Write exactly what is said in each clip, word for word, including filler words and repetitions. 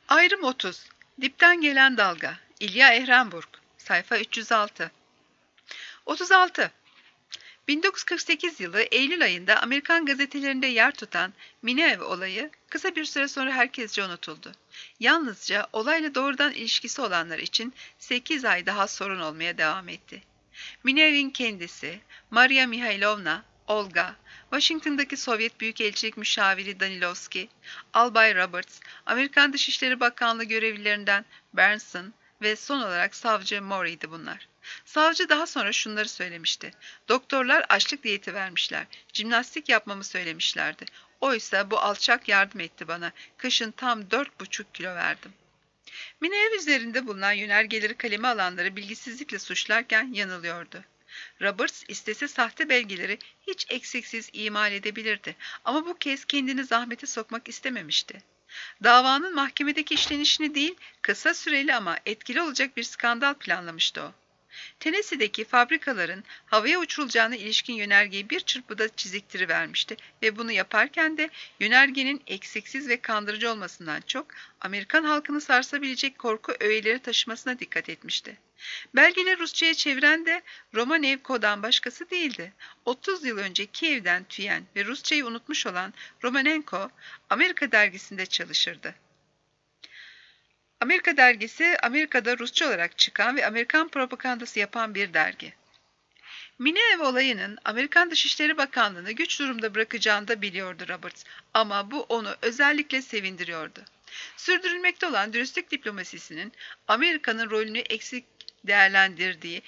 Ayrım otuz. Dipten gelen dalga. İlya Ehrenburg. Sayfa üç yüz altı. otuz altı. bin dokuz yüz kırk sekiz yılı Eylül ayında Amerikan gazetelerinde yer tutan Mineev olayı kısa bir süre sonra herkesce unutuldu. Yalnızca olayla doğrudan ilişkisi olanlar için sekiz ay daha sorun olmaya devam etti. Mineev'in kendisi, Maria Mihailovna, Olga, Washington'daki Sovyet Büyükelçilik Müşaviri Danilovski, Albay Roberts, Amerikan Dışişleri Bakanlığı görevlilerinden Bernson ve son olarak savcı Maury'di bunlar. Savcı daha sonra şunları söylemişti. Doktorlar açlık diyeti vermişler. Jimnastik yapmamı söylemişlerdi. Oysa bu alçak yardım etti bana. Kışın tam dört buçuk kilo verdim. Minev üzerinde bulunan yönergeleri kaleme alanları bilgisizlikle suçlarken yanılıyordu. Roberts istese sahte belgeleri hiç eksiksiz imal edebilirdi ama bu kez kendini zahmete sokmak istememişti. Davanın mahkemedeki işlenişini değil, kısa süreli ama etkili olacak bir skandal planlamıştı o. Tennessee'deki fabrikaların havaya uçurulacağına ilişkin yönergeyi bir çırpıda çiziktirivermişti ve bunu yaparken de yönergenin eksiksiz ve kandırıcı olmasından çok Amerikan halkını sarsabilecek korku öğeleri taşımasına dikkat etmişti. Belgeleri Rusça'ya çeviren de Romanenko'dan başkası değildi. otuz yıl önce Kiev'den tüyen ve Rusçayı unutmuş olan Romanenko, Amerika dergisinde çalışırdı. Amerika dergisi, Amerika'da Rusça olarak çıkan ve Amerikan propagandası yapan bir dergi. Mineev olayının Amerikan Dışişleri Bakanlığı'nı güç durumda bırakacağını da biliyordu Roberts ama bu onu özellikle sevindiriyordu. Sürdürülmekte olan dürüstlük diplomasisinin Amerika'nın rolünü eksik değerlendirdiği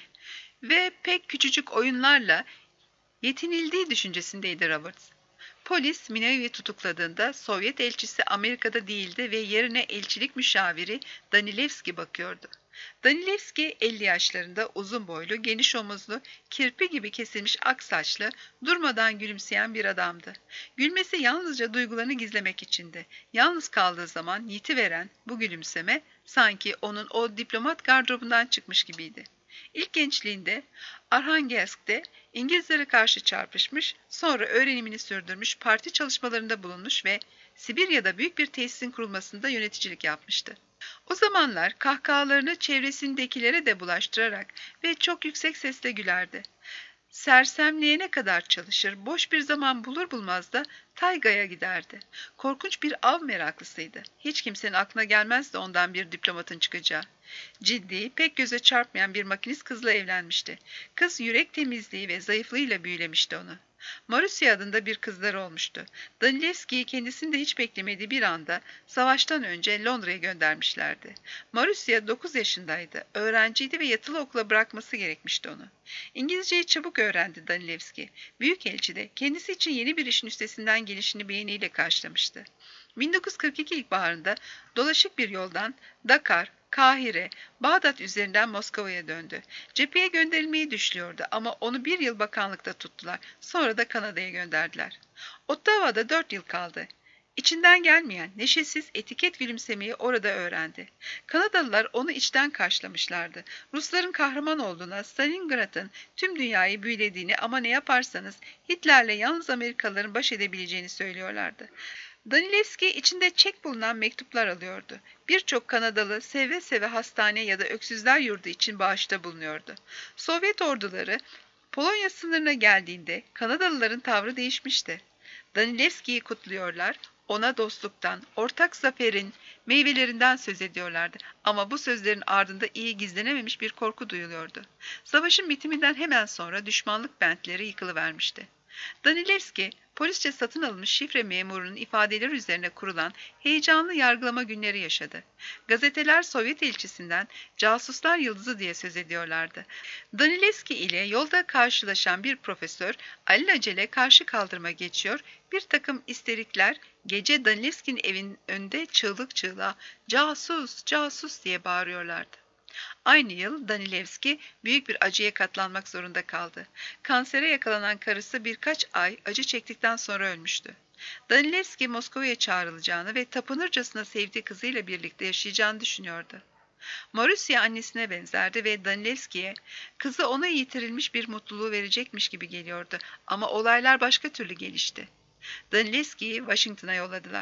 ve pek küçücük oyunlarla yetinildiği düşüncesindeydi Roberts. Polis Mineev'i tutukladığında Sovyet elçisi Amerika'da değildi ve yerine elçilik müşaviri Danilevski bakıyordu. Danilevski elli yaşlarında, uzun boylu, geniş omuzlu, kirpi gibi kesilmiş ak saçlı, durmadan gülümseyen bir adamdı. Gülmesi yalnızca duygularını gizlemek içindi. Yalnız kaldığı zaman yitiveren bu gülümseme sanki onun o diplomat gardırobundan çıkmış gibiydi. İlk gençliğinde Arhangelsk'te İngilizlere karşı çarpışmış, sonra öğrenimini sürdürmüş, parti çalışmalarında bulunmuş ve Sibirya'da büyük bir tesisin kurulmasında yöneticilik yapmıştı. O zamanlar kahkahalarını çevresindekilere de bulaştırarak ve çok yüksek sesle gülerdi. Sersemleyene kadar çalışır, boş bir zaman bulur bulmaz da taygaya giderdi. Korkunç bir av meraklısıydı. Hiç kimsenin aklına gelmezdi ondan bir diplomatın çıkacağı. Ciddi, pek göze çarpmayan bir makinist kızla evlenmişti. Kız yürek temizliği ve zayıflığıyla büyülemişti onu. Marusya adında bir kızları olmuştu. Danilevski'yi kendisini de hiç beklemediği bir anda savaştan önce Londra'ya göndermişlerdi. Marusya dokuz yaşındaydı. Öğrenciydi ve yatılı okula bırakması gerekmişti onu. İngilizceyi çabuk öğrendi Danilevski. Büyükelçi de kendisi için yeni bir işin üstesinden gelişini beğeniyle karşılamıştı. bin dokuz yüz kırk iki ilkbaharında dolaşık bir yoldan Dakar, Kahire, Bağdat üzerinden Moskova'ya döndü. Cepheye gönderilmeyi düşünüyordu ama onu bir yıl bakanlıkta tuttular. Sonra da Kanada'ya gönderdiler. Ottawa'da dört yıl kaldı. İçinden gelmeyen, neşesiz etiket gülümsemeyi orada öğrendi. Kanadalılar onu içten karşılamışlardı. Rusların kahraman olduğuna, Stalingrad'ın tüm dünyayı büyülediğini ama ne yaparsanız Hitler'le yalnız Amerikalıların baş edebileceğini söylüyorlardı. Danilevski içinde çek bulunan mektuplar alıyordu. Birçok Kanadalı seve seve hastane ya da öksüzler yurdu için bağışta bulunuyordu. Sovyet orduları Polonya sınırına geldiğinde Kanadalıların tavrı değişmişti. Danilevski'yi kutluyorlar, ona dostluktan, ortak zaferin meyvelerinden söz ediyorlardı. Ama bu sözlerin ardında iyi gizlenememiş bir korku duyuluyordu. Savaşın bitiminden hemen sonra düşmanlık bentleri yıkılıvermişti. Danilevski, polisçe satın alınmış şifre memurunun ifadeleri üzerine kurulan heyecanlı yargılama günleri yaşadı. Gazeteler Sovyet elçisinden casuslar yıldızı diye söz ediyorlardı. Danilevski ile yolda karşılaşan bir profesör alelacele karşı kaldırıma geçiyor, bir takım isterikler gece Danilevski'nin evinin önünde çığlık çığlığa "Casus, casus!" diye bağırıyorlardı. Aynı yıl Danilevski büyük bir acıya katlanmak zorunda kaldı. Kansere yakalanan karısı birkaç ay acı çektikten sonra ölmüştü. Danilevski Moskova'ya çağrılacağını ve tapınırcasına sevdiği kızıyla birlikte yaşayacağını düşünüyordu. Marusya annesine benzerdi ve Danilevski'ye kızı ona yitirilmiş bir mutluluğu verecekmiş gibi geliyordu ama olaylar başka türlü gelişti. Danilevski'yi Washington'a yolladılar.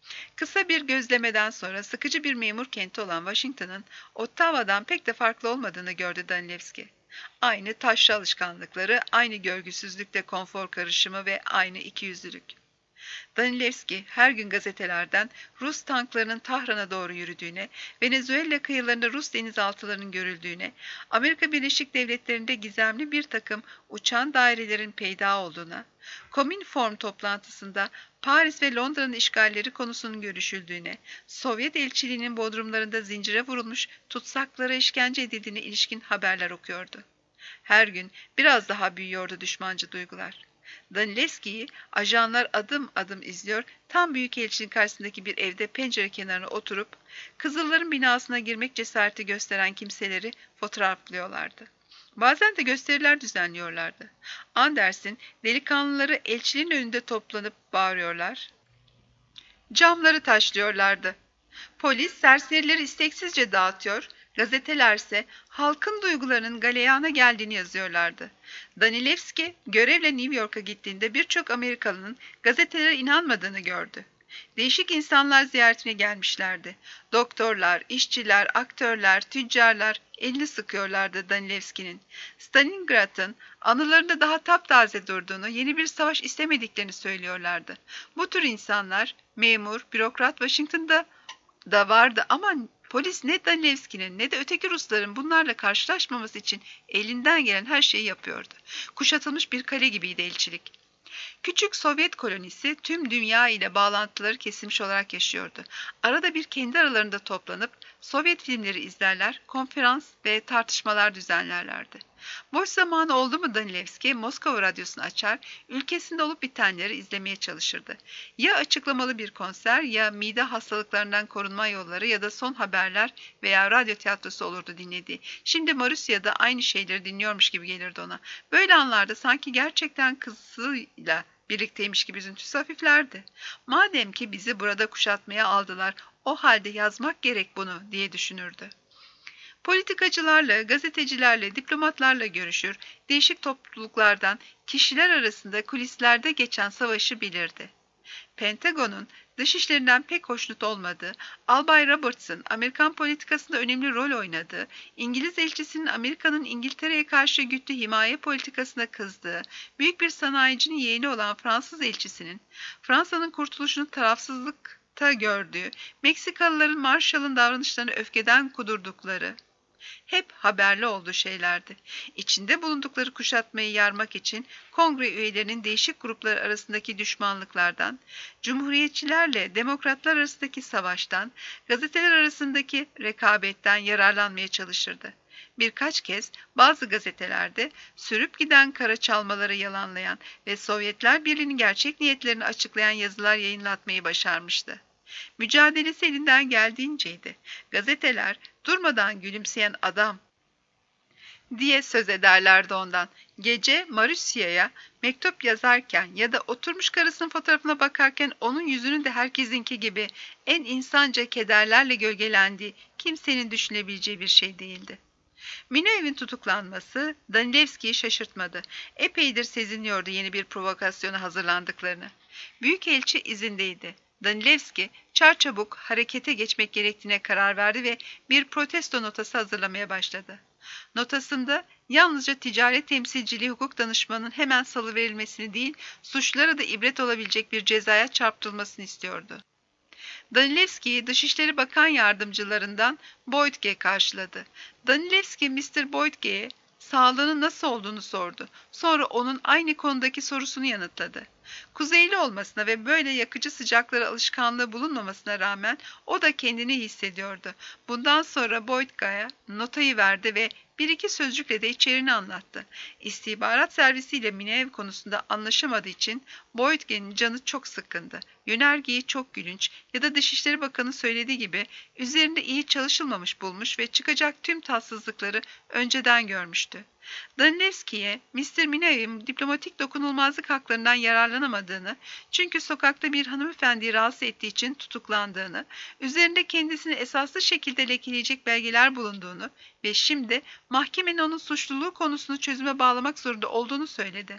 Kısa bir gözlemeden sonra sıkıcı bir memur kenti olan Washington'ın Ottawa'dan pek de farklı olmadığını gördü Danilevski. Aynı taşra alışkanlıkları, aynı görgüsüzlükte konfor karışımı ve aynı ikiyüzlülük. Danilevski her gün gazetelerden Rus tanklarının Tahran'a doğru yürüdüğüne, Venezuela kıyılarında Rus denizaltılarının görüldüğüne, Amerika Birleşik Devletleri'nde gizemli bir takım uçan dairelerin peyda olduğuna, Komünform toplantısında Paris ve Londra'nın işgalleri konusunun görüşüldüğüne, Sovyet elçiliğinin bodrumlarında zincire vurulmuş tutsaklara işkence edildiğine ilişkin haberler okuyordu. Her gün biraz daha büyüyordu düşmancı duygular. Danilevski'yi ajanlar adım adım izliyor, tam büyükelçinin karşısındaki bir evde pencere kenarına oturup Kızılların binasına girmek cesareti gösteren kimseleri fotoğraflıyorlardı. Bazen de gösteriler düzenliyorlardı. Anders'in delikanlıları elçiliğin önünde toplanıp bağırıyorlar. Camları taşlıyorlardı. Polis serserileri isteksizce dağıtıyor, gazetelerse halkın duygularının galeyana geldiğini yazıyorlardı. Danilevski görevle New York'a gittiğinde birçok Amerikalının gazetelere inanmadığını gördü. Değişik insanlar ziyaretine gelmişlerdi. Doktorlar, işçiler, aktörler, tüccarlar elini sıkıyorlardı Danilevski'nin. Stalingrad'ın anılarında daha taptaze durduğunu, yeni bir savaş istemediklerini söylüyorlardı. Bu tür insanlar, memur, bürokrat Washington'da da vardı ama polis ne Danilevski'nin ne de öteki Rusların bunlarla karşılaşmaması için elinden gelen her şeyi yapıyordu. Kuşatılmış bir kale gibiydi elçilik. Küçük Sovyet kolonisi tüm dünya ile bağlantıları kesilmiş olarak yaşıyordu. Arada bir kendi aralarında toplanıp Sovyet filmleri izlerler, konferans ve tartışmalar düzenlerlerdi. Boş zamanı oldu mu Danilevski Moskova radyosunu açar, ülkesinde olup bitenleri izlemeye çalışırdı. Ya açıklamalı bir konser, ya mide hastalıklarından korunma yolları ya da son haberler veya radyo tiyatrosu olurdu dinlediği. Şimdi Marusya'da aynı şeyleri dinliyormuş gibi gelirdi ona. Böyle anlarda sanki gerçekten kızıyla birlikteymiş gibi üzüntüsü hafiflerdi. Madem ki bizi burada kuşatmaya aldılar, o halde yazmak gerek bunu diye düşünürdü. Politikacılarla, gazetecilerle, diplomatlarla görüşür, değişik topluluklardan kişiler arasında kulislerde geçen savaşı bilirdi. Pentagon'un dışişlerinden pek hoşnut olmadığı, Albay Roberts'ın Amerikan politikasında önemli rol oynadığı, İngiliz elçisinin Amerika'nın İngiltere'ye karşı güttüğü himaye politikasına kızdığı, büyük bir sanayicinin yeğeni olan Fransız elçisinin Fransa'nın kurtuluşunu tarafsızlıkta gördüğü, Meksikalıların Marshall'ın davranışlarını öfkeden kudurdukları, hep haberli olduğu şeylerdi. İçinde bulundukları kuşatmayı yarmak için kongre üyelerinin değişik gruplar arasındaki düşmanlıklardan, cumhuriyetçilerle demokratlar arasındaki savaştan, gazeteler arasındaki rekabetten yararlanmaya çalışırdı. Birkaç kez bazı gazetelerde sürüp giden kara çalmaları yalanlayan ve Sovyetler Birliği'nin gerçek niyetlerini açıklayan yazılar yayınlatmayı başarmıştı. Mücadelesi elinden geldiğinceydi. Gazeteler durmadan gülümseyen adam diye söz ederlerdi ondan. Gece Marusya'ya mektup yazarken ya da oturmuş karısının fotoğrafına bakarken onun yüzünün de herkesinki gibi en insanca kederlerle gölgelendiği kimsenin düşünebileceği bir şey değildi. Minoev'in tutuklanması Danilevski'yi şaşırtmadı. Epeydir seziniyordu yeni bir provokasyona hazırlandıklarını. Büyükelçi izindeydi. Danilevski çarçabuk harekete geçmek gerektiğine karar verdi ve bir protesto notası hazırlamaya başladı. Notasında yalnızca ticaret temsilciliği hukuk danışmanının hemen salıverilmesini değil, suçlara da ibret olabilecek bir cezaya çarptırılmasını istiyordu. Danilevski'yi Dışişleri Bakan Yardımcılarından Boydke karşıladı. Danilevski mister Boydke'ye sağlığının nasıl olduğunu sordu. Sonra onun aynı konudaki sorusunu yanıtladı. Kuzeyli olmasına ve böyle yakıcı sıcaklara alışkanlığı bulunmamasına rağmen o da kendini iyi hissediyordu. Bundan sonra Boydke'ye notayı verdi ve bir iki sözcükle de içeriğini anlattı. İstihbarat servisiyle Minev konusunda anlaşamadığı için Boydke'nin canı çok sıkkındı. Yönergeyi çok gülünç ya da Dışişleri Bakanı söylediği gibi üzerinde iyi çalışılmamış bulmuş ve çıkacak tüm tatsızlıkları önceden görmüştü. Danilevski'ye mister Minev'in diplomatik dokunulmazlık haklarından yararlanamadığını, çünkü sokakta bir hanımefendiyi rahatsız ettiği için tutuklandığını, üzerinde kendisini esaslı şekilde lekeleyecek belgeler bulunduğunu ve şimdi mahkemenin onun suçluluğu konusunu çözüme bağlamak zorunda olduğunu söyledi.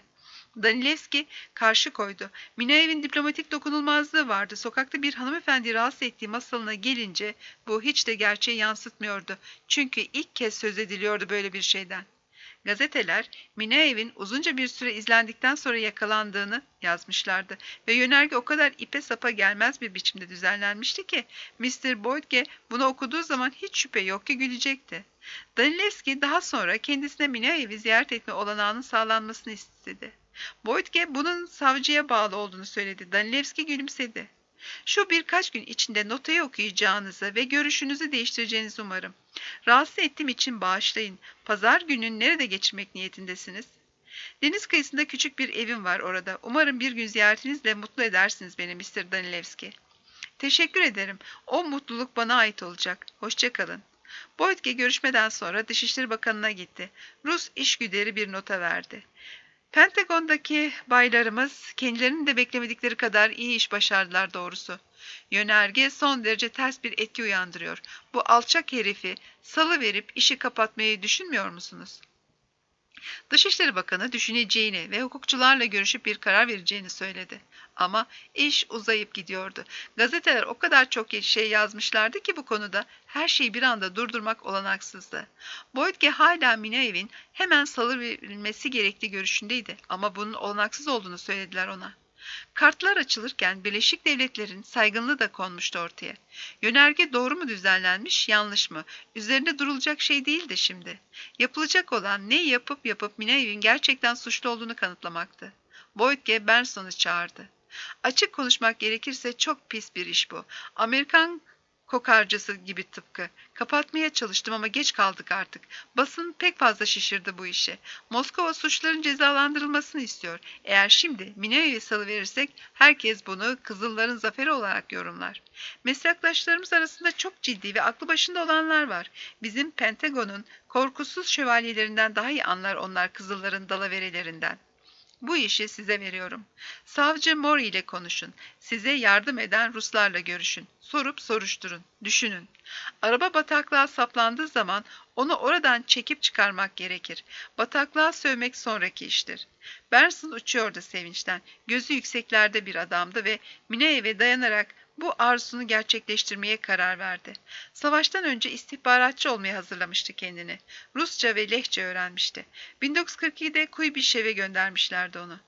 Danilevski karşı koydu. Minaev'in diplomatik dokunulmazlığı vardı. Sokakta bir hanımefendi rahatsız ettiği masalına gelince bu hiç de gerçeği yansıtmıyordu. Çünkü ilk kez söz ediliyordu böyle bir şeyden. Gazeteler, Minaev'in uzunca bir süre izlendikten sonra yakalandığını yazmışlardı ve yönerge o kadar ipe sapa gelmez bir biçimde düzenlenmişti ki mister Boydke bunu okuduğu zaman hiç şüphe yok ki gülecekti. Danilevski daha sonra kendisine Minaev'i ziyaret etme olanağının sağlanmasını istedi. Boydke bunun savcıya bağlı olduğunu söyledi. Danilevski gülümsedi. Şu birkaç gün içinde notayı okuyacağınızı ve görüşünüzü değiştireceğinizi umarım. Rahatsız ettiğim için bağışlayın. Pazar günün nerede geçirmek niyetindesiniz? Deniz kıyısında küçük bir evim var orada. Umarım bir gün ziyaretinizle mutlu edersiniz beni mister Danilevski. Teşekkür ederim. O mutluluk bana ait olacak. Hoşça kalın. Boydke görüşmeden sonra Dışişleri Bakanı'na gitti. Rus işgüderi bir nota verdi. Pentagon'daki baylarımız kendilerinin de beklemedikleri kadar iyi iş başardılar doğrusu. Yönerge son derece ters bir etki uyandırıyor. Bu alçak herifi salıverip işi kapatmayı düşünmüyor musunuz? Dışişleri Bakanı düşüneceğini ve hukukçularla görüşüp bir karar vereceğini söyledi. Ama iş uzayıp gidiyordu. Gazeteler o kadar çok şey yazmışlardı ki bu konuda her şeyi bir anda durdurmak olanaksızdı. Boydke hala Minaev'in hemen salıverilmesi gerektiği görüşündeydi ama bunun olanaksız olduğunu söylediler ona. Kartlar açılırken Birleşik Devletler'in saygınlığı da konmuştu ortaya. Yönerge doğru mu düzenlenmiş, yanlış mı? Üzerinde durulacak şey değildi şimdi. Yapılacak olan ne yapıp yapıp Minaev'in gerçekten suçlu olduğunu kanıtlamaktı. Boydke Bernstein'ı çağırdı. Açık konuşmak gerekirse çok pis bir iş bu. Amerikan kokarcası gibi tıpkı. Kapatmaya çalıştım ama geç kaldık artık. Basın pek fazla şişirdi bu işe. Moskova suçların cezalandırılmasını istiyor. Eğer şimdi Minaev'i salıverirsek herkes bunu Kızılların zaferi olarak yorumlar. Meslektaşlarımız arasında çok ciddi ve aklı başında olanlar var. Bizim Pentagon'un korkusuz şövalyelerinden daha iyi anlar onlar Kızılların dalaverelerinden. Bu işi size veriyorum. Savcı Mori ile konuşun. Size yardım eden Ruslarla görüşün. Sorup soruşturun. Düşünün. Araba bataklığa saplandığı zaman onu oradan çekip çıkarmak gerekir. Bataklığa sövmek sonraki iştir. Benson uçuyordu sevinçten. Gözü yükseklerde bir adamdı ve Minaev'e dayanarak bu arzusunu gerçekleştirmeye karar verdi. Savaştan önce istihbaratçı olmaya hazırlamıştı kendini. Rusça ve Lehçe öğrenmişti. bin dokuz yüz kırk ikide Kuybişev'e göndermişlerdi onu.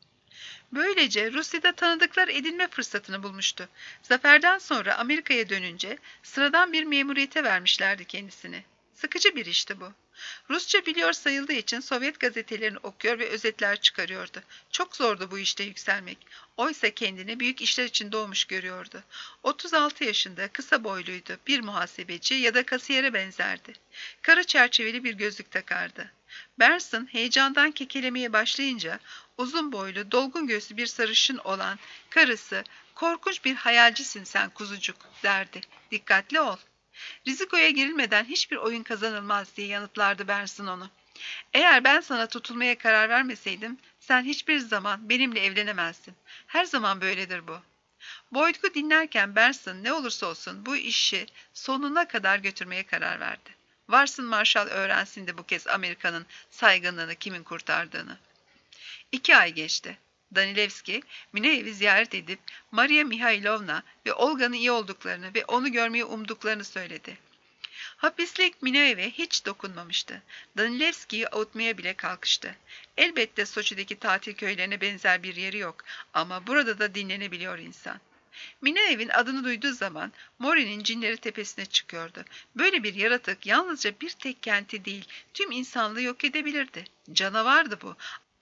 Böylece Rusya'da tanıdıklar edinme fırsatını bulmuştu. Zaferden sonra Amerika'ya dönünce sıradan bir memuriyete vermişlerdi kendisini. Sıkıcı bir işti bu. Rusça biliyor sayıldığı için Sovyet gazetelerini okuyor ve özetler çıkarıyordu. Çok zordu bu işte yükselmek. Oysa kendini büyük işler için doğmuş görüyordu. otuz altı yaşında, kısa boyluydu, bir muhasebeci ya da kasiyere benzerdi. Kara çerçeveli bir gözlük takardı. Benson heyecandan kekelemeye başlayınca uzun boylu, dolgun göğsü bir sarışın olan karısı, "Korkunç bir hayalcisin sen kuzucuk," derdi. "Dikkatli ol." "Rizikoya girilmeden hiçbir oyun kazanılmaz," diye yanıtlardı Benson onu. "Eğer ben sana tutulmaya karar vermeseydim, sen hiçbir zaman benimle evlenemezdin. Her zaman böyledir bu." Boydku dinlerken Benson ne olursa olsun bu işi sonuna kadar götürmeye karar verdi. Varsın Marshall öğrensin de bu kez Amerika'nın saygınlığını kimin kurtardığını. İki ay geçti. Danilevski, Minaev'i ziyaret edip Maria Mihailovna ve Olga'nın iyi olduklarını ve onu görmeyi umduklarını söyledi. Hapislik Minaev'e hiç dokunmamıştı. Danilevski'yi avutmaya bile kalkıştı. Elbette Soçi'deki tatil köylerine benzer bir yeri yok ama burada da dinlenebiliyor insan. Minaev'in adını duyduğu zaman Mori'nin cinleri tepesine çıkıyordu. Böyle bir yaratık yalnızca bir tek kenti değil, tüm insanlığı yok edebilirdi. Canavardı bu.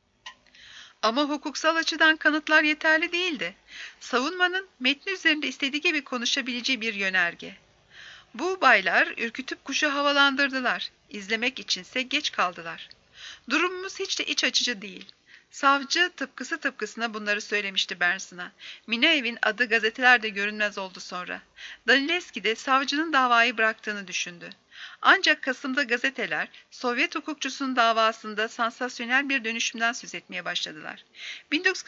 Ama hukuksal açıdan kanıtlar yeterli değildi. Savunmanın metni üzerinde istediği gibi konuşabileceği bir yönerge. Bu baylar ürkütüp kuşu havalandırdılar. İzlemek içinse geç kaldılar. Durumumuz hiç de iç açıcı değil. Savcı tıpkısı tıpkısına bunları söylemişti Benson'a. Minaev'in adı gazetelerde görünmez oldu sonra. Danilevski de savcının davayı bıraktığını düşündü. Ancak Kasım'da gazeteler Sovyet hukukçusunun davasında sansasyonel bir dönüşümden söz etmeye başladılar. bin dokuz yüz kırk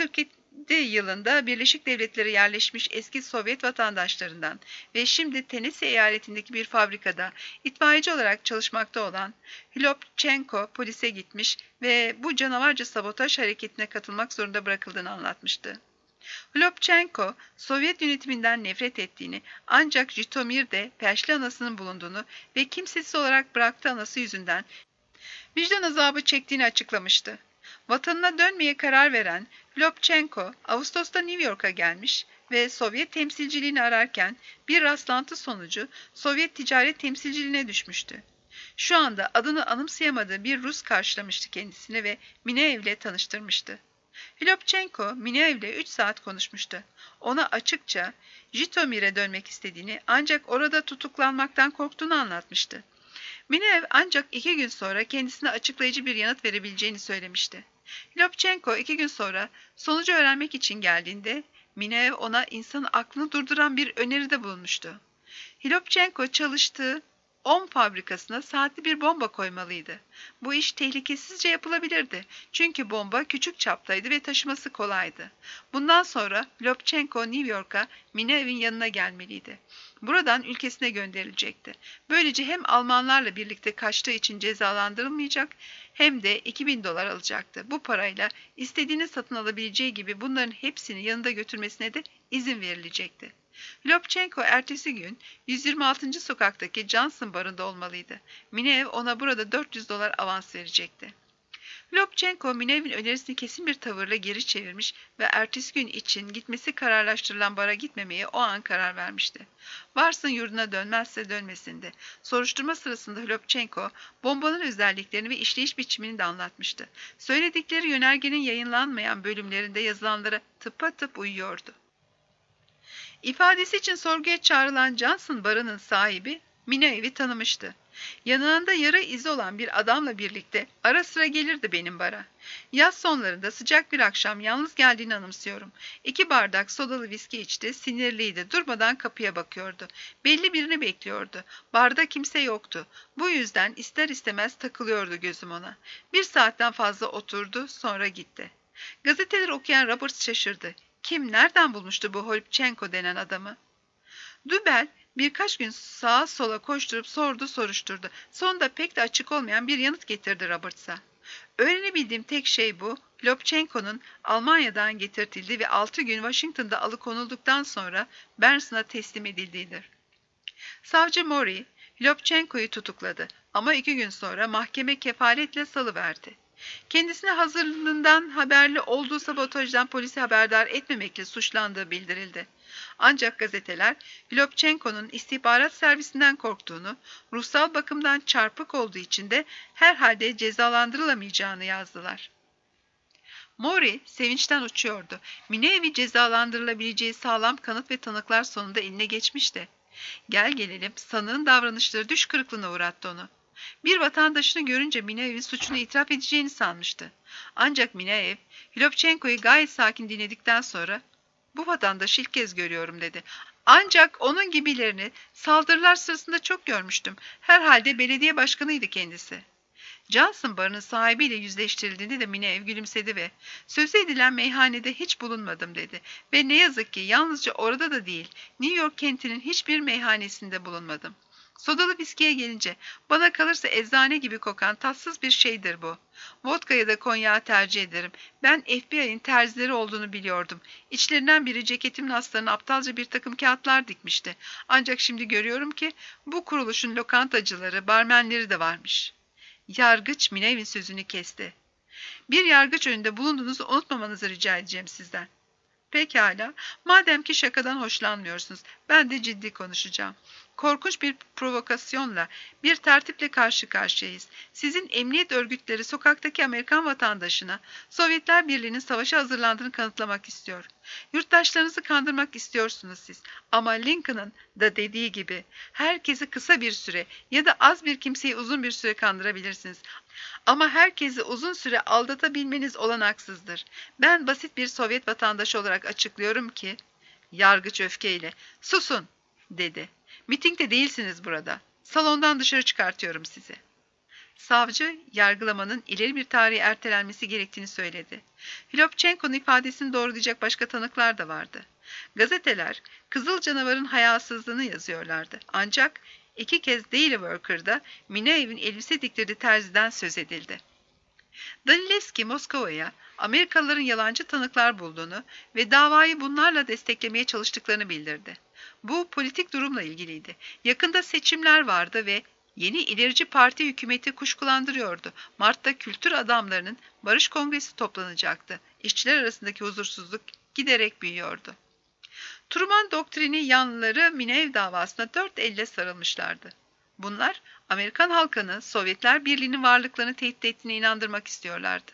yılında Birleşik Devletlere yerleşmiş eski Sovyet vatandaşlarından ve şimdi Tennessee eyaletindeki bir fabrikada itfaiyeci olarak çalışmakta olan Hlopchenko polise gitmiş ve bu canavarca sabotaj hareketine katılmak zorunda bırakıldığını anlatmıştı. Hlopchenko, Sovyet yönetiminden nefret ettiğini, ancak Jitomir'de felçli anasının bulunduğunu ve kimsesiz olarak bıraktığı anası yüzünden vicdan azabı çektiğini açıklamıştı. Vatanına dönmeye karar veren Hlopchenko, Ağustos'ta New York'a gelmiş ve Sovyet temsilciliğini ararken bir rastlantı sonucu Sovyet ticaret temsilciliğine düşmüştü. Şu anda adını anımsayamadığı bir Rus karşılamıştı kendisini ve Mineyev'le tanıştırmıştı. Hlopchenko, Mineyev'le üç saat konuşmuştu. Ona açıkça Jitomir'e dönmek istediğini, ancak orada tutuklanmaktan korktuğunu anlatmıştı. Mineyev ancak iki gün sonra kendisine açıklayıcı bir yanıt verebileceğini söylemişti. Hlopchenko iki gün sonra sonucu öğrenmek için geldiğinde Mineyev ona insanın aklını durduran bir öneride bulunmuştu. Hlopchenko çalıştığı on fabrikasına saatli bir bomba koymalıydı. Bu iş tehlikesizce yapılabilirdi. Çünkü bomba küçük çaptaydı ve taşıması kolaydı. Bundan sonra Hlopchenko New York'a Mineyev'in yanına gelmeliydi. Buradan ülkesine gönderilecekti. Böylece hem Almanlarla birlikte kaçtığı için cezalandırılmayacak hem de iki bin dolar alacaktı. Bu parayla istediğini satın alabileceği gibi bunların hepsini yanında götürmesine de izin verilecekti. Hlopchenko ertesi gün yüz yirmi altıncı sokaktaki Johnson barında olmalıydı. Mineyev ona burada dört yüz dolar avans verecekti. Hlopchenko, Mineyev'in önerisini kesin bir tavırla geri çevirmiş ve ertesi gün için gitmesi kararlaştırılan bara gitmemeye o an karar vermişti. Varsın yurduna dönmezse dönmesindi. Soruşturma sırasında Hlopchenko, bombanın özelliklerini ve işleyiş biçimini de anlatmıştı. Söyledikleri yönergenin yayınlanmayan bölümlerinde yazılanlara tıpatıp uyuyordu. İfadesi için sorguya çağrılan Johnson barının sahibi Mineyev'i tanımıştı. Yanağında yara izi olan bir adamla birlikte ara sıra gelirdi benim bara. Yaz sonlarında sıcak bir akşam yalnız geldiğini anımsıyorum. İki bardak sodalı viski içti, sinirliydi, durmadan kapıya bakıyordu. Belli birini bekliyordu. Barda kimse yoktu. Bu yüzden ister istemez takılıyordu gözüm ona. Bir saatten fazla oturdu, sonra gitti. Gazeteleri okuyan Roberts şaşırdı. Kim, nereden bulmuştu bu Hlopchenko denen adamı? Dübel birkaç gün sağa sola koşturup sordu soruşturdu. Sonunda pek de açık olmayan bir yanıt getirdi Roberts'a. Öğrenebildiğim tek şey bu, Hlopchenko'nun Almanya'dan getirtildiği ve altı gün Washington'da alıkonulduktan sonra Bernsen'a teslim edildiğidir. Savcı Mori, Hlopchenko'yu tutukladı ama iki gün sonra mahkeme kefaletle salıverdi. Kendisine hazırlığından haberli olduğu sabotajdan polisi haberdar etmemekle suçlandığı bildirildi. Ancak gazeteler Hlopchenko'nun istihbarat servisinden korktuğunu, ruhsal bakımdan çarpık olduğu için de herhalde cezalandırılamayacağını yazdılar. Mori sevinçten uçuyordu. Mineyev'i cezalandırılabileceği sağlam kanıt ve tanıklar sonunda eline geçmişti. Gel gelelim sanığın davranışları düş kırıklığına uğrattı onu. Bir vatandaşını görünce Mineyev'in suçunu itiraf edeceğini sanmıştı. Ancak Mineyev, Hlopchenko'yu gayet sakin dinledikten sonra "Bu vatandaşı ilk kez görüyorum." dedi. "Ancak onun gibilerini saldırılar sırasında çok görmüştüm. Herhalde belediye başkanıydı kendisi." Johnson barının sahibiyle yüzleştirildiğinde de Mineyev gülümsedi ve "Sözü edilen meyhanede hiç bulunmadım." dedi. "Ve ne yazık ki yalnızca orada da değil, New York kentinin hiçbir meyhanesinde bulunmadım." Sodalı viskiye gelince, bana kalırsa eczane gibi kokan tatsız bir şeydir bu. Vodka ya da konyağı tercih ederim. Ben F B I'nin terzileri olduğunu biliyordum. İçlerinden biri ceketimin astarına aptalca bir takım kağıtlar dikmişti. Ancak şimdi görüyorum ki bu kuruluşun lokantacıları, barmenleri de varmış. Yargıç Mineyev'in sözünü kesti. "Bir yargıç önünde bulunduğunuzu unutmamanızı rica edeceğim sizden." "Pekala, madem ki şakadan hoşlanmıyorsunuz, ben de ciddi konuşacağım. Korkunç bir provokasyonla, bir tertiple karşı karşıyayız. Sizin emniyet örgütleri sokaktaki Amerikan vatandaşına Sovyetler Birliği'nin savaşa hazırlandığını kanıtlamak istiyor. Yurttaşlarınızı kandırmak istiyorsunuz siz. Ama Lincoln'ın da dediği gibi herkesi kısa bir süre ya da az bir kimseyi uzun bir süre kandırabilirsiniz. Ama herkesi uzun süre aldatabilmeniz olanaksızdır. Ben basit bir Sovyet vatandaşı olarak açıklıyorum ki..." Yargıç öfkeyle "Susun!" dedi. "Mitingde değilsiniz burada. Salondan dışarı çıkartıyorum sizi." Savcı, yargılamanın ileri bir tarihe ertelenmesi gerektiğini söyledi. Hlopchenko'nun ifadesini doğrulayacak başka tanıklar da vardı. Gazeteler, Kızıl Canavar'ın hayasızlığını yazıyorlardı. Ancak iki kez Daily Worker'da Mineyev'in elbise diktirdiği terziden söz edildi. Danilevski, Moskova'ya Amerikalıların yalancı tanıklar bulduğunu ve davayı bunlarla desteklemeye çalıştıklarını bildirdi. Bu politik durumla ilgiliydi. Yakında seçimler vardı ve yeni ilerici parti hükümeti kuşkulandırıyordu. Mart'ta kültür adamlarının barış kongresi toplanacaktı. İşçiler arasındaki huzursuzluk giderek büyüyordu. Truman doktrini yanlıları Minev davasına dört elle sarılmışlardı. Bunlar Amerikan halkını Sovyetler Birliği'nin varlıklarını tehdit ettiğine inandırmak istiyorlardı.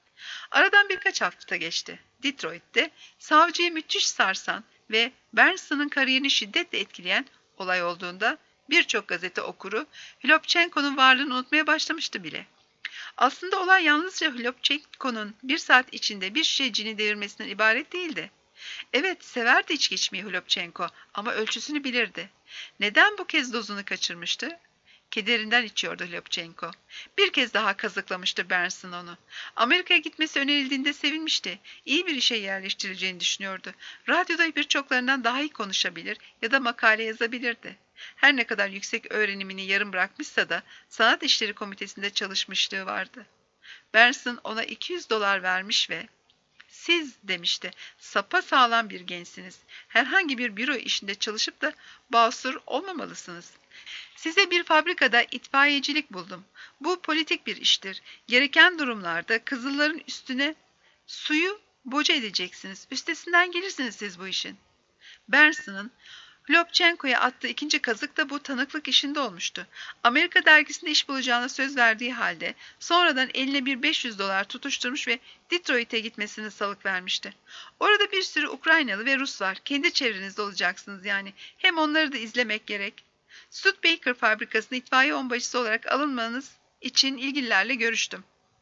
Aradan birkaç hafta geçti. Detroit'te savcıyı müthiş sarsan ve Bernstein'ın kariyerini şiddetle etkileyen olay olduğunda birçok gazete okuru Hlopchenko'nun varlığını unutmaya başlamıştı bile. Aslında olay yalnızca Hlopchenko'nun bir saat içinde bir şişe cini devirmesinden ibaret değildi. Evet, severdi içki içmeyi Hlopchenko ama ölçüsünü bilirdi. Neden bu kez dozunu kaçırmıştı? Kederinden içiyordu Hlopchenko. Bir kez daha kazıklamıştı Bernstein onu. Amerika'ya gitmesi önerildiğinde sevinmişti. İyi bir işe yerleştirileceğini düşünüyordu. Radyoda birçoklarından daha iyi konuşabilir ya da makale yazabilirdi. Her ne kadar yüksek öğrenimini yarım bırakmışsa da Sanat İşleri Komitesi'nde çalışmışlığı vardı. Bernstein ona iki yüz dolar vermiş ve "Siz," demişti, "sapasağlam bir gençsiniz. Herhangi bir büro işinde çalışıp da basur olmamalısınız. Size bir fabrikada itfaiyecilik buldum. Bu politik bir iştir. Gereken durumlarda kızılların üstüne suyu boca edeceksiniz. Üstesinden gelirsiniz siz bu işin." Bernstein'ın Hlopchenko'ya attığı ikinci kazık da bu tanıklık işinde olmuştu. Amerika dergisinde iş bulacağına söz verdiği halde sonradan eline bir beş yüz dolar tutuşturmuş ve Detroit'e gitmesini salık vermişti. Orada bir sürü Ukraynalı ve Rus var. Kendi çevrenizde olacaksınız yani. Hem onları da izlemek gerek. Studebaker fabrikasına itfaiye onbaşısı olarak alınmanız için ilgililerle görüştüm.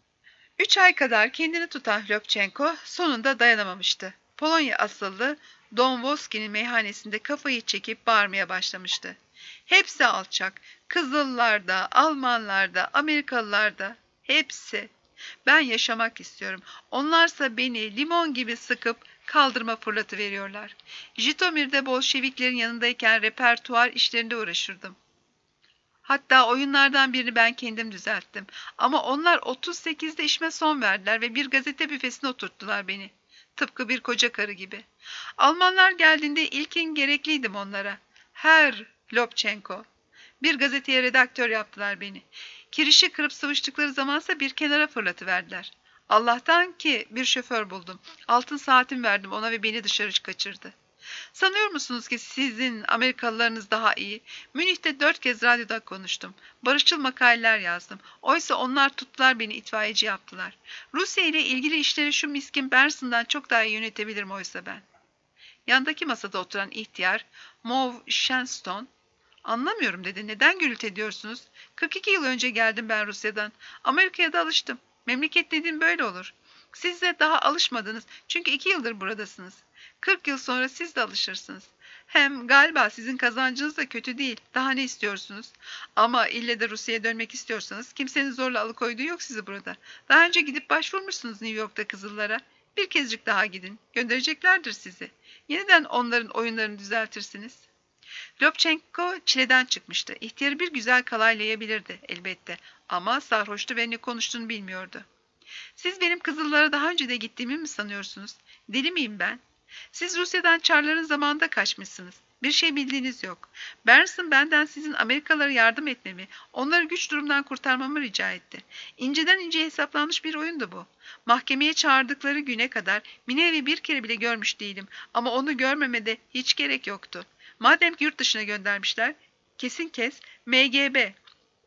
Üç ay kadar kendini tutan Hlopchenko sonunda dayanamamıştı. Polonya asıllı Don Voski'nin meyhanesinde kafayı çekip bağırmaya başlamıştı. Hepsi alçak. Kızıllar da, Almanlar da, Amerikalılar da. Hepsi. Ben yaşamak istiyorum. Onlarsa beni limon gibi sıkıp kaldırıma fırlatıveriyorlar. Jitomir'de Bolşeviklerin yanındayken repertuar işlerinde uğraşırdım. Hatta oyunlardan birini ben kendim düzelttim. Ama onlar otuz sekizde işime son verdiler ve bir gazete büfesine oturttular beni. Tıpkı bir koca karı gibi. Almanlar geldiğinde ilkin gerekliydim onlara. Herr Lobchenko. Bir gazeteye redaktör yaptılar beni. Kirişi kırıp sıvıştıkları zamansa bir kenara fırlatıverdiler. Allah'tan ki bir şoför buldum. Altın saatim verdim ona ve beni dışarı kaçırdı. Sanıyor musunuz ki sizin Amerikalılarınız daha iyi? Münih'te dört kez radyoda konuştum. Barışçıl makaleler yazdım. Oysa onlar tuttular beni itfaiyeci yaptılar. Rusya ile ilgili işleri şu miskin Bernstein'dan çok daha iyi yönetebilirim oysa ben. Yandaki masada oturan ihtiyar Mauve Shenstone, "Anlamıyorum," dedi. "Neden gürültü ediyorsunuz? kırk iki yıl önce geldim ben Rusya'dan. Amerika'ya da alıştım. Memleket dediğim böyle olur. Siz de daha alışmadınız çünkü iki yıldır buradasınız. kırk yıl sonra siz de alışırsınız. Hem galiba sizin kazancınız da kötü değil. Daha ne istiyorsunuz? Ama ille de Rusya'ya dönmek istiyorsanız kimsenin zorla alıkoyduğu yok sizi burada. Daha önce gidip başvurmuşsunuz New York'ta Kızıllara. Bir kezcik daha gidin. Göndereceklerdir sizi. Yeniden onların oyunlarını düzeltirsiniz." Lobchenko çileden çıkmıştı. İhtiyarı bir güzel kalaylayabilirdi elbette. Ama sarhoştu ve ne konuştuğunu bilmiyordu. "Siz benim Kızıllara daha önce de gittiğimi mi sanıyorsunuz? Deli miyim ben? Siz Rusya'dan Çarların zamanında kaçmışsınız. Bir şey bildiğiniz yok. Bernstein benden sizin Amerikalılara yardım etmemi, onları güç durumdan kurtarmamı rica etti. İnceden inceye hesaplanmış bir oyundu bu. Mahkemeye çağırdıkları güne kadar Minev'i bir kere bile görmüş değilim ama onu görmeme de hiç gerek yoktu. Madem ki yurt dışına göndermişler, kesin kes M G B,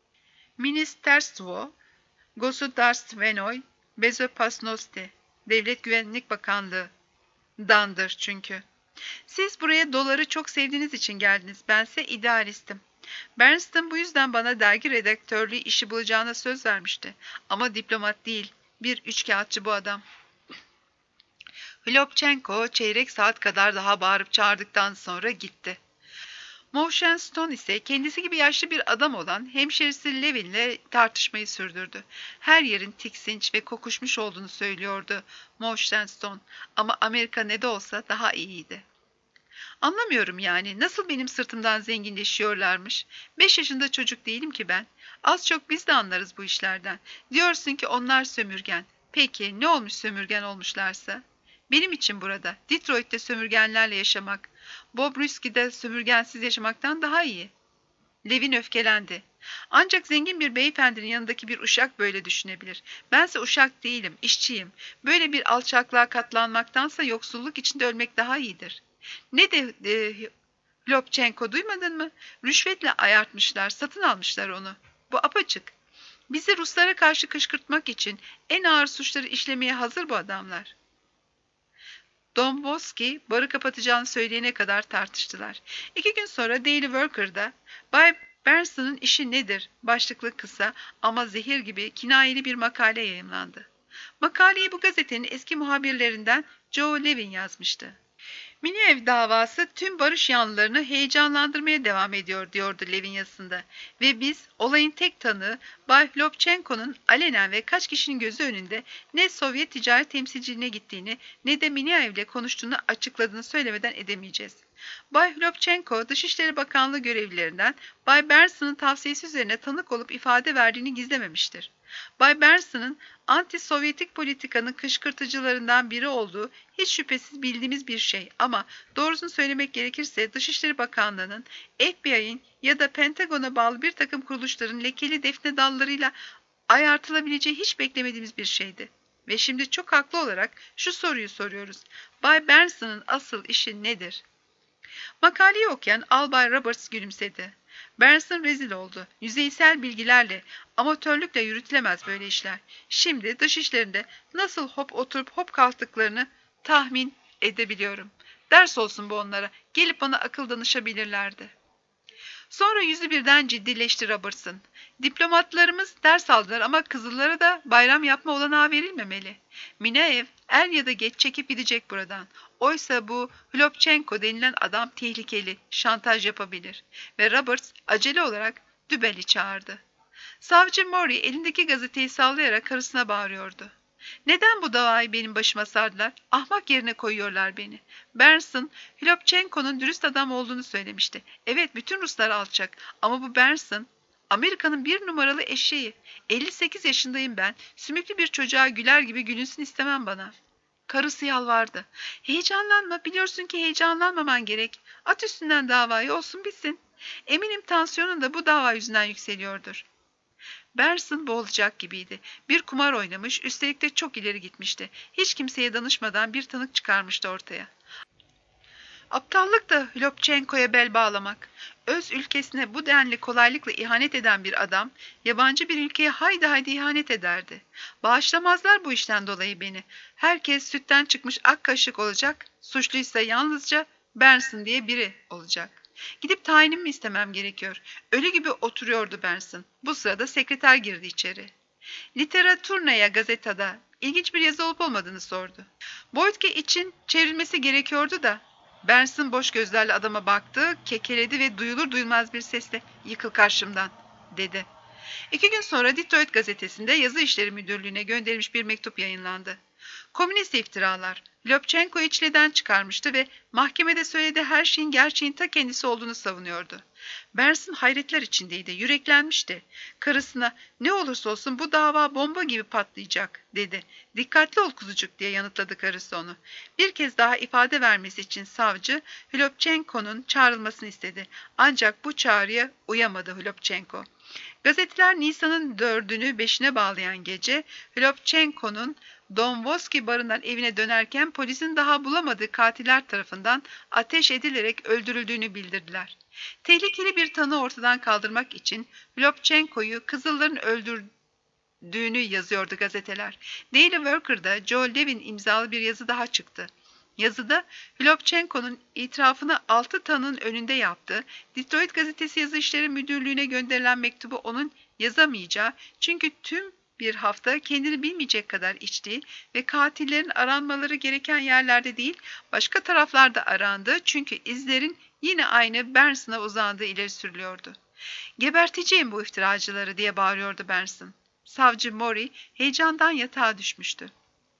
Ministerstvo Gosudarstvenoy Bezopasnosti, Devlet Güvenlik Bakanlığı, dandır çünkü. Siz buraya doları çok sevdiğiniz için geldiniz. Bense idealistim. Bernstein bu yüzden bana dergi redaktörlüğü işi bulacağına söz vermişti. Ama diplomat değil, bir üçkağıtçı bu adam. Hlopchenko çeyrek saat kadar daha bağırıp çağırdıktan sonra gitti. Motion Stone ise kendisi gibi yaşlı bir adam olan hemşerisi Levin'le tartışmayı sürdürdü. Her yerin tiksinç ve kokuşmuş olduğunu söylüyordu Motion Stone, ama Amerika ne de olsa daha iyiydi. Anlamıyorum yani, nasıl benim sırtımdan zenginleşiyorlarmış. Beş yaşında çocuk değilim ki ben. Az çok biz de anlarız bu işlerden. Diyorsun ki onlar sömürgen. Peki ne olmuş sömürgen olmuşlarsa? Benim için burada, Detroit'te sömürgenlerle yaşamak, Bobrisky'de sömürgensiz yaşamaktan daha iyi. Levin öfkelendi. Ancak zengin bir beyefendinin yanındaki bir uşak böyle düşünebilir. Bense uşak değilim, işçiyim. Böyle bir alçaklığa katlanmaktansa yoksulluk içinde ölmek daha iyidir. Ne de e, Lobchenko, duymadın mı? Rüşvetle ayartmışlar, satın almışlar onu. Bu apaçık. Bizi Ruslara karşı kışkırtmak için en ağır suçları işlemeye hazır bu adamlar. Domboski barı kapatacağını söyleyene kadar tartıştılar. İki gün sonra Daily Worker'da Bay Bernstein'ın işi nedir başlıklı kısa ama zehir gibi kinayeli bir makale yayımlandı. Makaleyi bu gazetenin eski muhabirlerinden Joe Levin yazmıştı. Miniev davası tüm barış yanlılarını heyecanlandırmaya devam ediyor diyordu Levin yazısında. Ve biz olayın tek tanığı Bay Lobchenko'nun alenen ve kaç kişinin gözü önünde ne Sovyet ticaret temsilciliğine gittiğini ne de Miniev'le konuştuğunu açıkladığını söylemeden edemeyeceğiz. Bay Lobchenko, Dışişleri Bakanlığı görevlilerinden Bay Bernstein'ın tavsiyesi üzerine tanık olup ifade verdiğini gizlememiştir. Bay Bernstein'ın anti-Sovyetik politikanın kışkırtıcılarından biri olduğu hiç şüphesiz bildiğimiz bir şey, ama doğrusunu söylemek gerekirse Dışişleri Bakanlığı'nın, F B I'nin ya da Pentagon'a bağlı bir takım kuruluşların lekeli defne dallarıyla ayartılabileceği hiç beklemediğimiz bir şeydi. Ve şimdi çok haklı olarak şu soruyu soruyoruz. Bay Bernstein'ın asıl işi nedir? Makaleyi okuyan Albay Roberts gülümsedi. Bernstein rezil oldu. Yüzeysel bilgilerle, amatörlükle yürütülemez böyle işler. Şimdi dış işlerinde nasıl hop oturup hop kalktıklarını tahmin edebiliyorum. Ders olsun bu onlara. Gelip bana akıl danışabilirlerdi. Sonra yüzü birden ciddileşti Robertson. Diplomatlarımız ders aldılar ama kızıllara da bayram yapma olanağı verilmemeli. Minaev er ya da geç çekip gidecek buradan. Oysa bu Hlopchenko denilen adam tehlikeli, şantaj yapabilir. Ve Roberts acele olarak Dübel'i çağırdı. Savcı Mori elindeki gazeteyi sallayarak karısına bağırıyordu. Neden bu davayı benim başıma sardılar? Ahmak yerine koyuyorlar beni. Bernstein, Hlopchenko'nun dürüst adam olduğunu söylemişti. Evet, bütün Ruslar alçak. Ama bu Bernstein, Amerika'nın bir numaralı eşeği. elli sekiz yaşındayım ben. Sümüklü bir çocuğa güler gibi gülünsün istemem bana. Karısı yalvardı. Heyecanlanma, biliyorsun ki heyecanlanmaman gerek. At üstünden davayı, olsun bitsin. Eminim tansiyonun da bu dava yüzünden yükseliyordur. Bernstein boğulacak gibiydi. Bir kumar oynamış, üstelik de çok ileri gitmişti. Hiç kimseye danışmadan bir tanık çıkarmıştı ortaya. Aptallık da Lobchenko'ya bel bağlamak. Öz ülkesine bu denli kolaylıkla ihanet eden bir adam, yabancı bir ülkeye haydi haydi ihanet ederdi. Bağışlamazlar bu işten dolayı beni. Herkes sütten çıkmış ak kaşık olacak, suçluysa yalnızca Bernstein diye biri olacak. Gidip tayinimi istemem gerekiyor. Ölü gibi oturuyordu Bernstein. Bu sırada sekreter girdi içeri. Literaturnaya gazetada ilginç bir yazı olup olmadığını sordu. Boytke için çevrilmesi gerekiyordu da. Bernstein boş gözlerle adama baktı, kekeledi ve duyulur duyulmaz bir sesle "Yıkıl karşımdan," dedi. İki gün sonra Detroit gazetesinde yazı işleri müdürlüğüne gönderilmiş bir mektup yayınlandı. Komünist iftiralar. Lobchenko'yu çileden çıkarmıştı ve mahkemede söylediği her şeyin gerçeğin ta kendisi olduğunu savunuyordu. Bernstein hayretler içindeydi, yüreklenmişti. Karısına "Ne olursa olsun bu dava bomba gibi patlayacak," dedi. "Dikkatli ol kuzucuk," diye yanıtladı karısı onu. Bir kez daha ifade vermesi için savcı Hlopchenko'nun çağrılmasını istedi. Ancak bu çağrıya uyamadı Hlopchenko. Gazeteler Nisan'ın dördünü beşine bağlayan gece Hlopchenko'nun Domboski barından evine dönerken polisin daha bulamadığı katiller tarafından ateş edilerek öldürüldüğünü bildirdiler. Tehlikeli bir tanığı ortadan kaldırmak için Lobchenko'yu Kızılların öldürdüğünü yazıyordu gazeteler. Daily Worker'da Joe Levin imzalı bir yazı daha çıktı. Yazıda Hlopchenko'nun itirafını altı tanığın önünde yaptığı, Detroit gazetesi yazı işleri müdürlüğüne gönderilen mektubu onun yazamayacağı, çünkü tüm Bir hafta kendini bilmeyecek kadar içtiği ve katillerin aranmaları gereken yerlerde değil, başka taraflarda arandı çünkü izlerin yine aynı Benson'a uzandığı ileri sürülüyordu. "Geberteceğim bu iftiracıları!" diye bağırıyordu Benson. Savcı Mori heyecandan yatağa düşmüştü.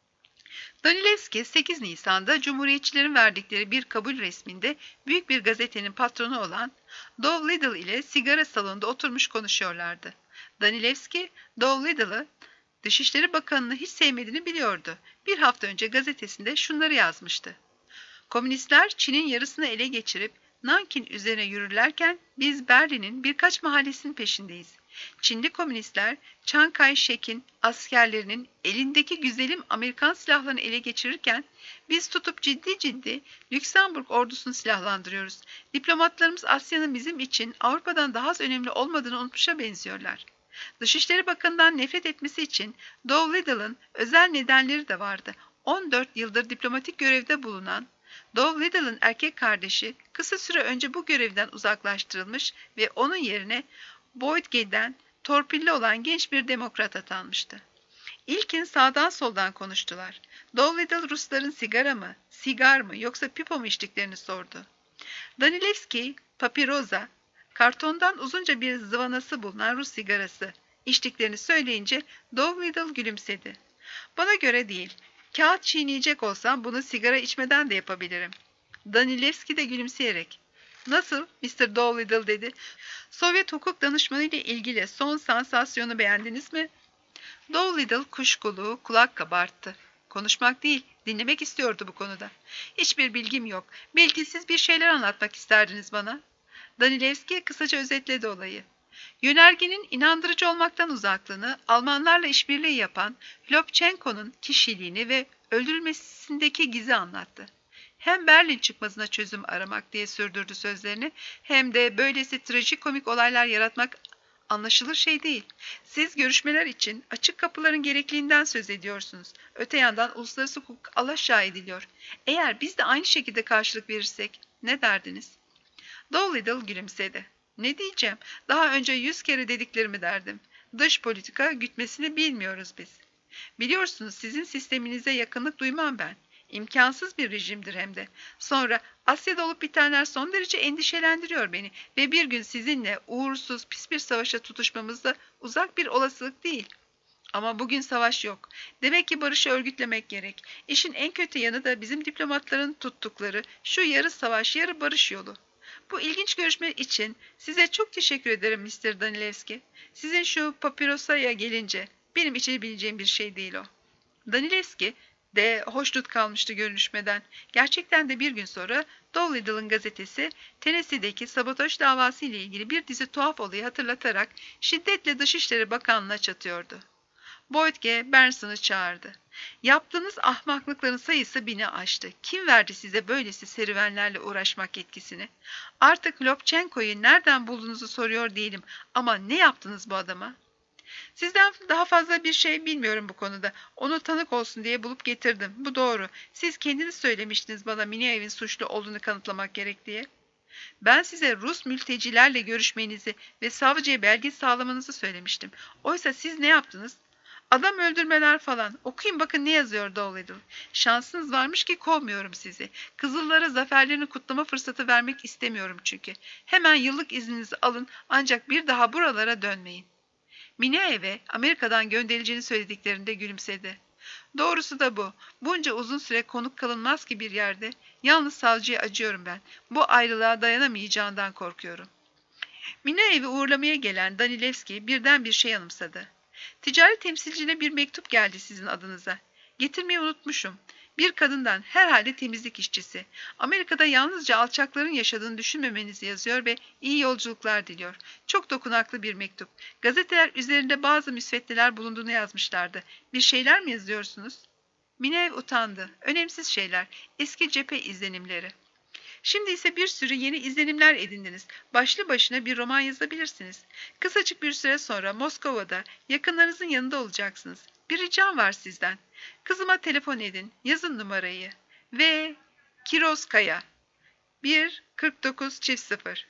Danilevski sekiz Nisan'da Cumhuriyetçilerin verdikleri bir kabul resminde büyük bir gazetenin patronu olan Dov Liddell ile sigara salonunda oturmuş konuşuyorlardı. Danilevski, Dov Liddell'ı Dışişleri Bakanı'nı hiç sevmediğini biliyordu. Bir hafta önce gazetesinde şunları yazmıştı: "Komünistler Çin'in yarısını ele geçirip Nankin üzerine yürürlerken biz Berlin'in birkaç mahallesinin peşindeyiz. Çinli komünistler Chiang Kai-shek'in askerlerinin elindeki güzelim Amerikan silahlarını ele geçirirken biz tutup ciddi ciddi Lüksemburg ordusunu silahlandırıyoruz. Diplomatlarımız Asya'nın bizim için Avrupa'dan daha az önemli olmadığını unutmuşa benziyorlar." Dışişleri Bakanı'ndan nefret etmesi için Dov Liddell'ın özel nedenleri de vardı. on dört yıldır diplomatik görevde bulunan Dov Liddell'ın erkek kardeşi kısa süre önce bu görevden uzaklaştırılmış ve onun yerine Boydge'den torpilli olan genç bir demokrat atanmıştı. İlkin sağdan soldan konuştular. Dov Liddell Rusların sigara mı, sigar mı yoksa pipo mu içtiklerini sordu. Danilevski, papiroza, kartondan uzunca bir zıvanası bulunan Rus sigarası içtiklerini söyleyince Dov Liddell gülümsedi. "Bana göre değil. Kağıt çiğneyecek olsam bunu sigara içmeden de yapabilirim." Danilevski de gülümseyerek, "Nasıl, mister Dov Liddell?" dedi. "Sovyet hukuk danışmanı ile ilgili son sansasyonu beğendiniz mi?" Dov Liddell kuşkulu, kulak kabarttı. Konuşmak değil, dinlemek istiyordu bu konuda. "Hiçbir bilgim yok. Belki siz bir şeyler anlatmak isterdiniz bana." Danilevski kısaca özetledi olayı. Yönergenin inandırıcı olmaktan uzaklığını, Almanlarla işbirliği yapan Lobchenko'nun kişiliğini ve öldürülmesindeki gizi anlattı. "Hem Berlin çıkmazına çözüm aramak" diye sürdürdü sözlerini, "hem de böylesi trajikomik olaylar yaratmak anlaşılır şey değil. Siz görüşmeler için açık kapıların gerekliliğinden söz ediyorsunuz. Öte yandan uluslararası hukuk alaşağı ediliyor. Eğer biz de aynı şekilde karşılık verirsek ne derdiniz?" Dov Liddell gülümsedi. "Ne diyeceğim? Daha önce yüz kere dediklerimi derdim. Dış politika gütmesini bilmiyoruz biz. Biliyorsunuz sizin sisteminize yakınlık duymam ben. İmkansız bir rejimdir hem de. Sonra Asya'da olup bitenler son derece endişelendiriyor beni ve bir gün sizinle uğursuz pis bir savaşa tutuşmamız da uzak bir olasılık değil. Ama bugün savaş yok. Demek ki barışı örgütlemek gerek. İşin en kötü yanı da bizim diplomatların tuttukları şu yarı savaş yarı barış yolu. Bu ilginç görüşme için size çok teşekkür ederim mister Danilevski. Sizin şu papirosaya gelince benim içebileceğim bir şey değil o." Danilevski de hoşnut kalmıştı görüşmeden. Gerçekten de bir gün sonra Dov Liddell'ın gazetesi Tennessee'deki sabotaj davası ile ilgili bir dizi tuhaf olayı hatırlatarak şiddetle Dışişleri Bakanlığı'na çatıyordu. Boydge Benson'ı çağırdı. "Yaptığınız ahmaklıkların sayısı bini aştı. Kim verdi size böylesi serüvenlerle uğraşmak yetkisini? Artık Lobchenko'yu nereden bulduğunuzu soruyor değilim ama ne yaptınız bu adama?" "Sizden daha fazla bir şey bilmiyorum bu konuda. Onu tanık olsun diye bulup getirdim. Bu doğru. Siz kendiniz söylemiştiniz bana Mineyev'in suçlu olduğunu kanıtlamak gerek diye." "Ben size Rus mültecilerle görüşmenizi ve savcıya belge sağlamanızı söylemiştim. Oysa siz ne yaptınız? Adam öldürmeler falan. Okuyun bakın ne yazıyor Dov Liddell. Şansınız varmış ki kovmuyorum sizi. Kızıllara zaferlerini kutlama fırsatı vermek istemiyorum çünkü. Hemen yıllık izninizi alın ancak bir daha buralara dönmeyin." Mineyev'e Amerika'dan gönderileceğini söylediklerinde gülümsedi. "Doğrusu da bu. Bunca uzun süre konuk kalınmaz ki bir yerde. Yalnız savcıya acıyorum ben. Bu ayrılığa dayanamayacağından korkuyorum." Mineyev'i uğurlamaya gelen Danilevski birden bir şey anımsadı. "Ticari temsilcine bir mektup geldi sizin adınıza. Getirmeyi unutmuşum. Bir kadından, herhalde temizlik işçisi. Amerika'da yalnızca alçakların yaşadığını düşünmemenizi yazıyor ve iyi yolculuklar diliyor. Çok dokunaklı bir mektup. Gazeteler üzerinde bazı müsveddeler bulunduğunu yazmışlardı. Bir şeyler mi yazıyorsunuz?" Minev utandı. "Önemsiz şeyler. Eski cephe izlenimleri." "Şimdi ise bir sürü yeni izlenimler edindiniz. Başlı başına bir roman yazabilirsiniz. Kısacık bir süre sonra Moskova'da yakınlarınızın yanında olacaksınız. Bir ricam var sizden. Kızıma telefon edin. Yazın numarayı. V. Kirozkaya bir kırk dokuz çift sıfır.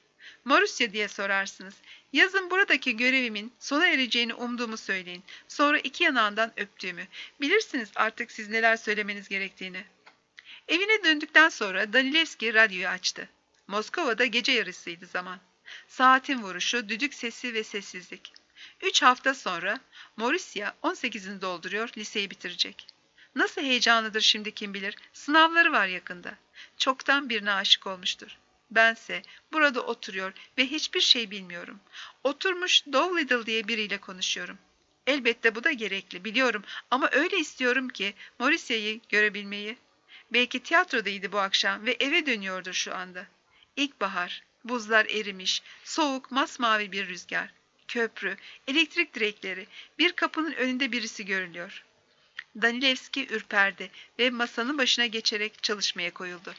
Marusya diye sorarsınız. Yazın buradaki görevimin sona ereceğini umduğumu söyleyin. Sonra iki yanağından öptüğümü. Bilirsiniz artık siz neler söylemeniz gerektiğini. Evine döndükten sonra Danilevski radyoyu açtı. Moskova'da gece yarısıydı zaman. Saatin vuruşu, düdük sesi ve sessizlik. Üç hafta sonra Marusya on sekizini dolduruyor, liseyi bitirecek. Nasıl heyecanlıdır şimdi kim bilir. Sınavları var yakında. Çoktan birine aşık olmuştur. Bense burada oturuyor ve hiçbir şey bilmiyorum. Oturmuş Doolittle diye biriyle konuşuyorum. Elbette bu da gerekli, biliyorum ama öyle istiyorum ki Mauricya'yı görebilmeyi. Belki tiyatrodaydı bu akşam ve eve dönüyordur şu anda. İlkbahar, buzlar erimiş, soğuk, masmavi bir rüzgar. Köprü, elektrik direkleri, bir kapının önünde birisi görülüyor. Danilevski ürperdi ve masanın başına geçerek çalışmaya koyuldu.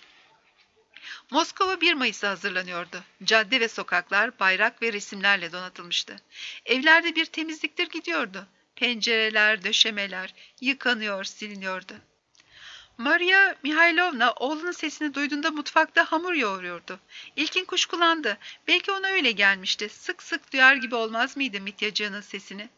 Moskova bir Mayıs'a hazırlanıyordu. Cadde ve sokaklar bayrak ve resimlerle donatılmıştı. Evlerde bir temizliktir gidiyordu. Pencereler, döşemeler yıkanıyor, siliniyordu. Maria Mihailovna oğlunun sesini duyduğunda mutfakta hamur yoğuruyordu. İlkin kuşkulandı. Belki ona öyle gelmişti. Sık sık duyar gibi olmaz mıydı Mityacığının sesini?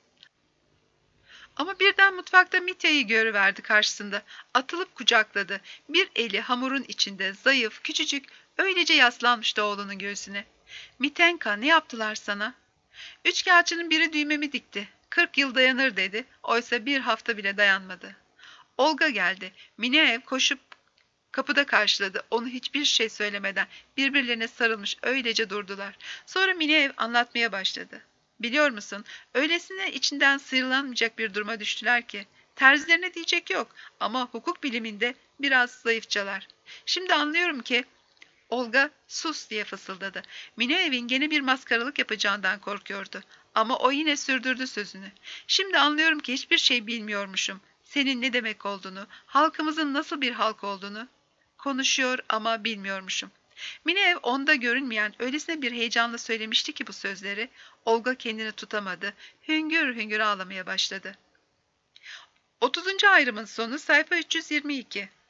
Ama birden mutfakta Mitya'yı görüverdi karşısında. Atılıp kucakladı. Bir eli hamurun içinde, zayıf, küçücük, öylece yaslanmıştı oğlunun göğsüne. Mitenka, ne yaptılar sana? Üçkağıtçının biri düğmemi dikti. Kırk yıl dayanır dedi. Oysa bir hafta bile dayanmadı. Olga geldi. Mineev koşup kapıda karşıladı. Onu hiçbir şey söylemeden birbirlerine sarılmış öylece durdular. Sonra Mineev anlatmaya başladı. Biliyor musun, öylesine içinden sıyrılamayacak bir duruma düştüler ki, terzilerine diyecek yok ama hukuk biliminde biraz zayıfçalar. Şimdi anlıyorum ki, Olga sus diye fısıldadı. Mineev'in gene bir maskaralık yapacağından korkuyordu. Ama o yine sürdürdü sözünü. Şimdi anlıyorum ki hiçbir şey bilmiyormuşum. Senin ne demek olduğunu, halkımızın nasıl bir halk olduğunu konuşuyor ama bilmiyormuşum. Mineev onda görünmeyen öylesine bir heyecanla söylemişti ki bu sözleri, Olga kendini tutamadı, hüngür hüngür ağlamaya başladı. otuzuncu ayrımın sonu sayfa üç yüz yirmi iki.